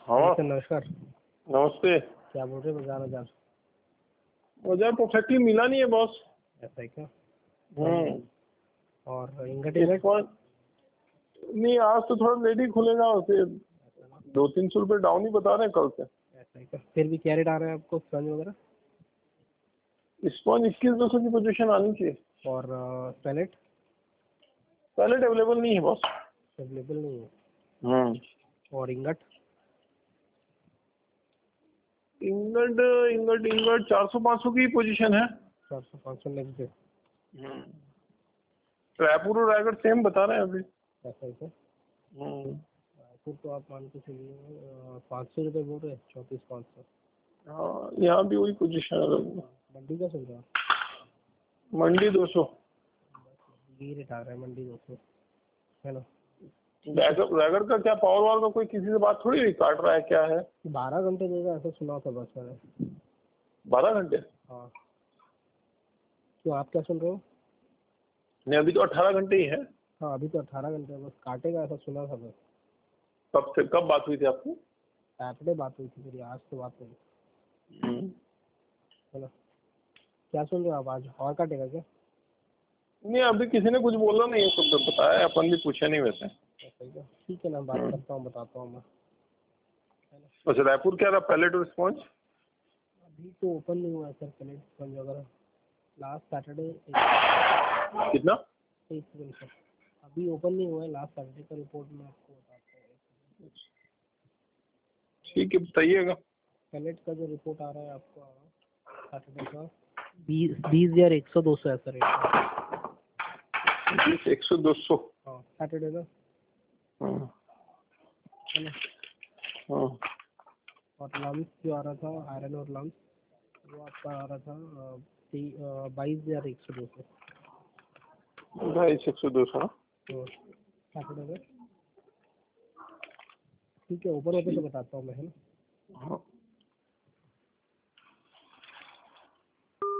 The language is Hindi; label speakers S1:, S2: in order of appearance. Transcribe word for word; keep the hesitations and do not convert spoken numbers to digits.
S1: हाँ
S2: सर नमस्कार।
S1: नमस्ते।
S2: क्या बोल रहे हैं बाजार बाजार?
S1: बाजार परफेक्टली मिला नहीं है बॉस।
S2: ऐसा है क्या?
S1: हम्म
S2: और इंगट
S1: इस
S2: इंगट
S1: पर नहीं, आज तो थोड़ा लेट ही खुलेगा। उसे दो तीन सौ रुपये डाउन ही बता रहे हैं कल से।
S2: ऐसा है क्या? फिर भी क्या रेट आ रहा है आपको स्पंज वगैरह?
S1: स्पॉन्ज इक्कीस दो सौ की पोजीशन आनी चाहिए।
S2: और पैलेट
S1: पैलेट अवेलेबल नहीं है बॉस।
S2: अवेलेबल नहीं है।
S1: हम्म
S2: और इंगट
S1: इंगट इंगट इंगट चार सौ पाँच सौ की पोजीशन है।
S2: चार सौ पाँच सौ नेक्स्ट डे।
S1: रायपुर और रायगढ़ सेम बता रहे हैं अभी।
S2: ऐसा है क्या?
S1: हम्म
S2: रायपुर तो आप मान के चलिए पाँच सौ रुपये बोल रहे हैं, चौंतीस पाँच सौ।
S1: हाँ, यहाँ भी वही पोजीशन है।
S2: मंडी का चल रहा है?
S1: मंडी दो सौ।
S2: ये रेट आ रहा है मंडी दो सौ, है ना?
S1: रायगढ़ रायगढ़ का क्या पावर वाल का कोई किसी से बात थोड़ी हुई, काट रहा है क्या है?
S2: बारह घंटे देगा ऐसा सुना था बस मैंने।
S1: बारह घंटे?
S2: हाँ, तो आप क्या सुन रहे हो?
S1: नहीं, अभी तो अठारह घंटे ही है।
S2: हाँ अभी तो अठारह घंटे बस काटेगा ऐसा सुना था बस।
S1: कब से कब बात हुई थी आपकी?
S2: सैटरडे बात हुई थी मेरी, आज तो बात हुई,
S1: हम्म।
S2: है ना? क्या सुन रहे हो आप, आज और काटेगा क्या?
S1: नहीं, अभी किसी ने कुछ बोला नहीं है, सब तो बताया, अपन भी पूछे नहीं वैसे।
S2: ऐसा ही क्या? ठीक है ना, बात
S1: हम्म।
S2: करता हूँ, बताता हूँ मैं।
S1: अच्छा, रायपुर क्या रहा पैलेट रिस्पॉन्स?
S2: अभी तो ओपन नहीं हुआ है सर प्लेट स्पंज वगैरह। लास्ट सैटरडे
S1: कितना?
S2: एक सेकंड सर, अभी ओपन नहीं हुआ है। लास्ट सैटरडे का रिपोर्ट मैं आपको बताता हूँ।
S1: ठीक है, बताइएगा।
S2: प्लेट का जो रिपोर्ट आ रहा है आपका सैटरडे का बीस बीस हजार एक सौ दो सौ ऐसा रेट।
S1: एक सौ दो सौ।
S2: हाँ सैटरडे का,
S1: हाँ
S2: है ना?
S1: हाँ।
S2: और लम्स जो आ रहा था, आयरन और लम्स, वो आपका आ रहा था बाईस हजार एक सौ दो सौ
S1: बाईस एक सौ दो सौ।
S2: सैटरडे में। ठीक है, ऊपर होते तो बताता हूँ मैं, है ना?
S1: हाँ।